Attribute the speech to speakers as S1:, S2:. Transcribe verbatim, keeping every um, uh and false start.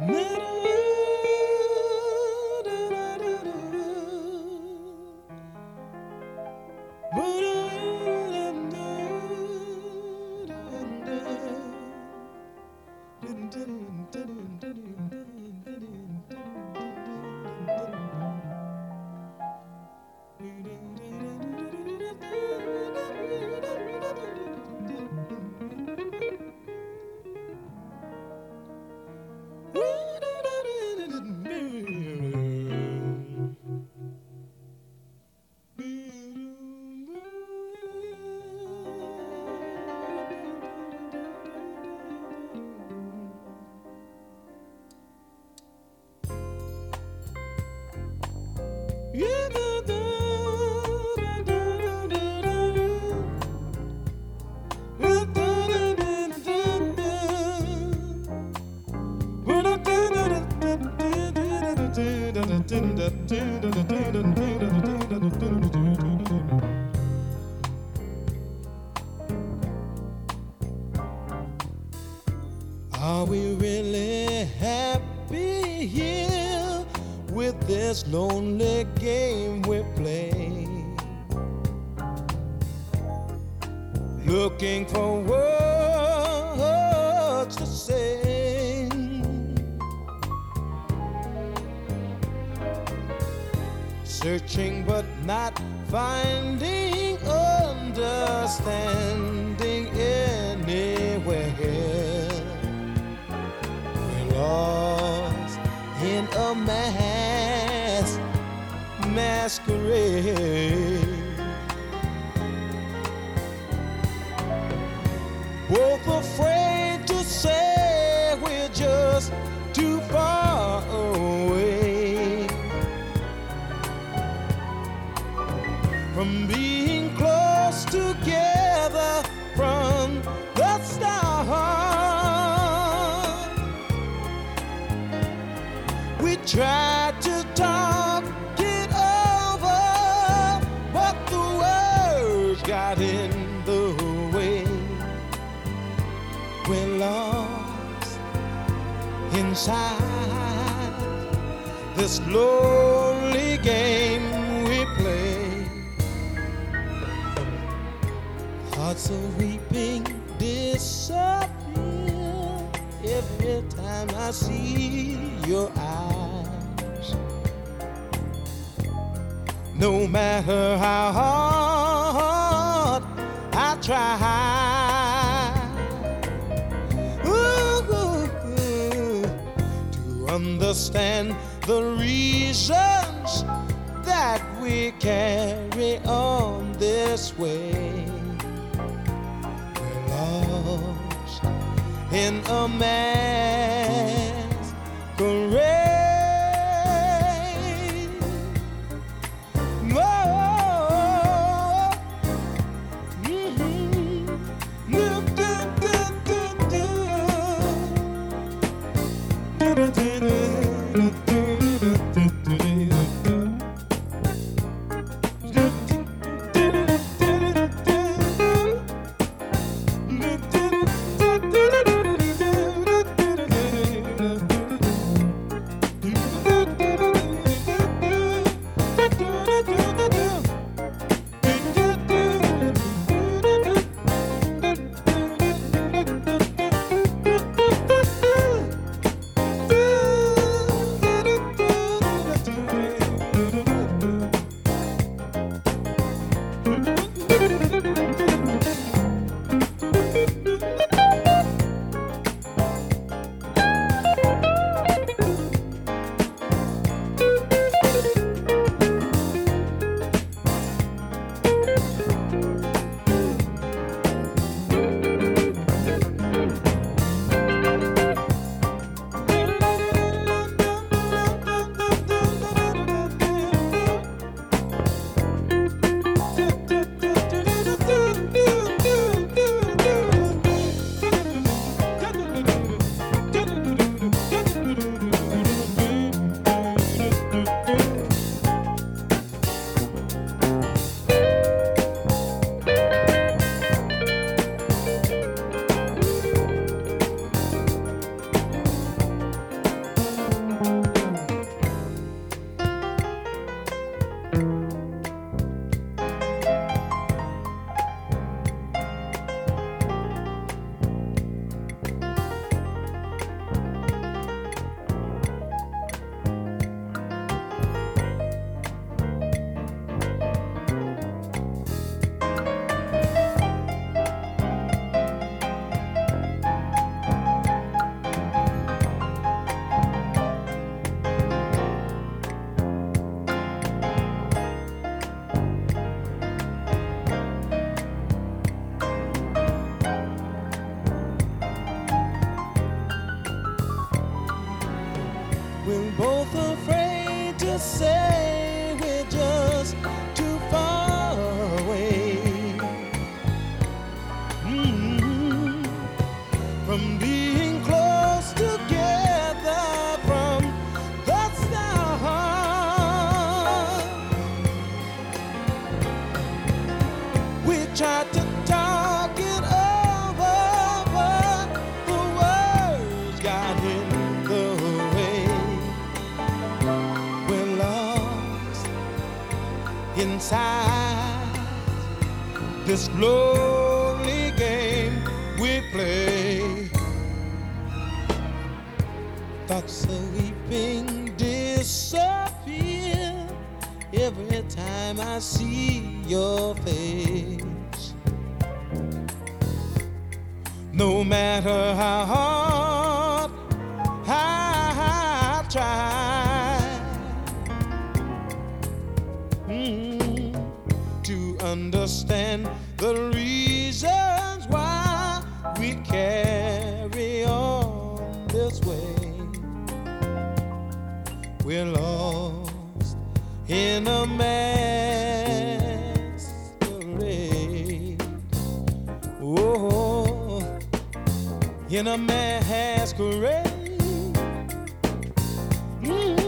S1: Are we really happy here with this lonely game we play? Looking for words to say, searching but not finding understanding anywhere. We're lost in a mass masquerade, both afraid to say we're just too far away from being close together from the start. We tried to talk it over, but the words got in the way. We're lost inside this lonely game we play. Hearts are weeping disappear every time I see your eyes. No matter how hard I try to understand the reasons that we carry on this way. We're lost in a masquerade. Oh, mm-hmm. Do, do, do, do, do. Do, do, do, do. we're both afraid to say we're just too far away. Mm-hmm. From being close together from the start. We tried to talk it over, but the words got in the way. We're lost inside this lonely game we play. Thoughts of weeping disappear every time I see your face. No matter how hard I try mm, to understand the reasons why we carry on this way, we're lost in a masquerade. Oh, in a masquerade. Mm.